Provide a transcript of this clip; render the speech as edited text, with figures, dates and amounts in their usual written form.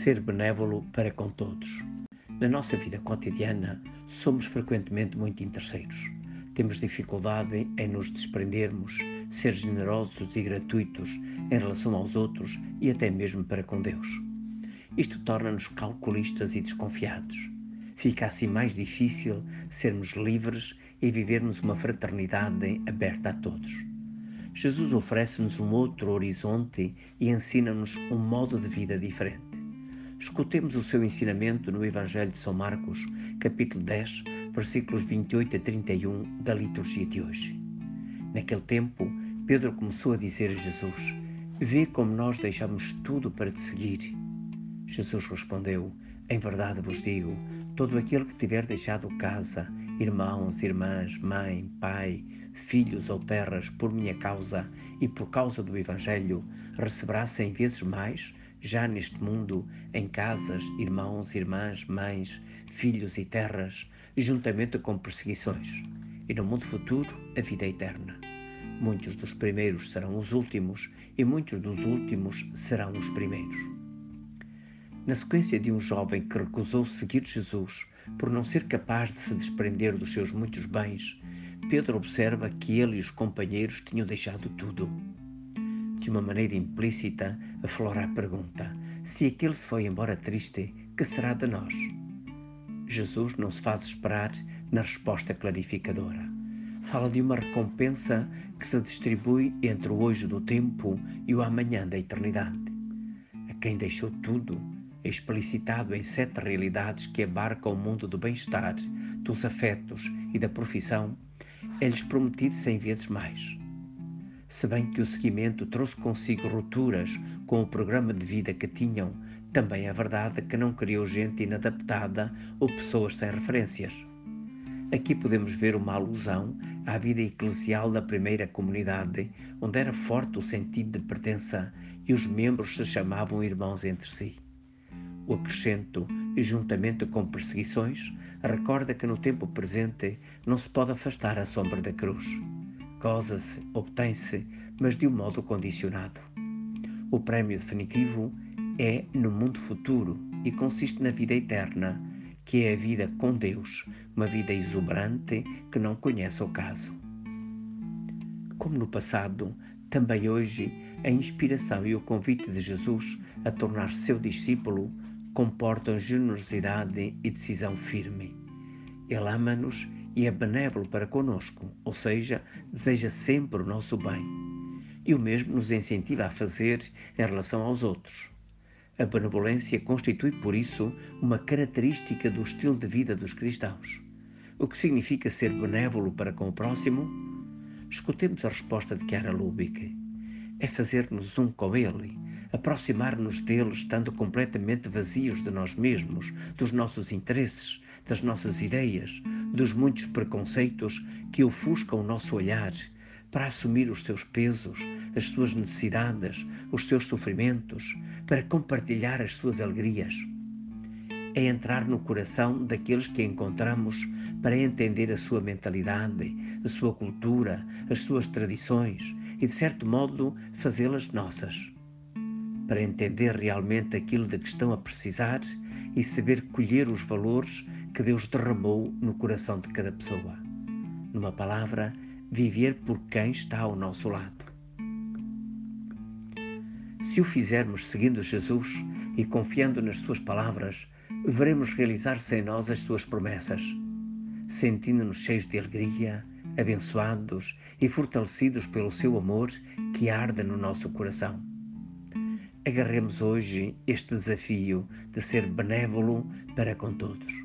Ser benévolo para com todos. Na nossa vida cotidiana, somos frequentemente muito interesseiros. Temos dificuldade em nos desprendermos, ser generosos e gratuitos em relação aos outros e até mesmo para com Deus. Isto torna-nos calculistas e desconfiados. Fica assim mais difícil sermos livres e vivermos uma fraternidade aberta a todos. Jesus oferece-nos um outro horizonte e ensina-nos um modo de vida diferente. Escutemos o seu ensinamento no Evangelho de São Marcos, capítulo 10, versículos 28 a 31 da liturgia de hoje. Naquele tempo, Pedro começou a dizer a Jesus: "Vê como nós deixamos tudo para te seguir." Jesus respondeu: "Em verdade vos digo, todo aquele que tiver deixado casa, irmãos, irmãs, mãe, pai, filhos ou terras por minha causa e por causa do Evangelho, receberá 100 vezes mais, já neste mundo, em casas, irmãos, irmãs, mães, filhos e terras, juntamente com perseguições, e no mundo futuro a vida eterna. Muitos dos primeiros serão os últimos, e muitos dos últimos serão os primeiros." Na sequência de um jovem que recusou seguir Jesus por não ser capaz de se desprender dos seus muitos bens, Pedro observa que ele e os companheiros tinham deixado tudo. De uma maneira implícita, aflora a pergunta: se aquele se foi embora triste, que será de nós? Jesus não se faz esperar na resposta clarificadora. Fala de uma recompensa que se distribui entre o hoje do tempo e o amanhã da eternidade. A quem deixou tudo, é explicitado em 7 realidades que abarcam o mundo do bem-estar, dos afetos e da profissão, é-lhes prometido 100 vezes mais. Se bem que o seguimento trouxe consigo rupturas com o programa de vida que tinham, também é verdade que não criou gente inadaptada ou pessoas sem referências. Aqui podemos ver uma alusão à vida eclesial da primeira comunidade, onde era forte o sentido de pertença e os membros se chamavam irmãos entre si. O acrescento, juntamente com perseguições, recorda que no tempo presente não se pode afastar a sombra da cruz. Goza-se, obtém-se, mas de um modo condicionado. O prémio definitivo é no mundo futuro e consiste na vida eterna, que é a vida com Deus, uma vida exuberante que não conhece ocaso. Como no passado, também hoje, a inspiração e o convite de Jesus a tornar-se seu discípulo comportam generosidade e decisão firme. Ele ama-nos e é benévolo para conosco, ou seja, deseja sempre o nosso bem. E o mesmo nos incentiva a fazer em relação aos outros. A benevolência constitui, por isso, uma característica do estilo de vida dos cristãos. O que significa ser benévolo para com o próximo? Escutemos a resposta de Chiara Lubick. É fazer-nos um com ele, aproximar-nos dele estando completamente vazios de nós mesmos, dos nossos interesses, das nossas ideias, dos muitos preconceitos que ofuscam o nosso olhar, para assumir os seus pesos, as suas necessidades, os seus sofrimentos, para compartilhar as suas alegrias. É entrar no coração daqueles que encontramos para entender a sua mentalidade, a sua cultura, as suas tradições e, de certo modo, fazê-las nossas. Para entender realmente aquilo de que estão a precisar e saber colher os valores que Deus derramou no coração de cada pessoa. Numa palavra, viver por quem está ao nosso lado. Se o fizermos seguindo Jesus e confiando nas suas palavras, veremos realizar-se em nós as suas promessas, sentindo-nos cheios de alegria, abençoados e fortalecidos pelo seu amor que arde no nosso coração. Agarremos hoje este desafio de ser benévolo para com todos.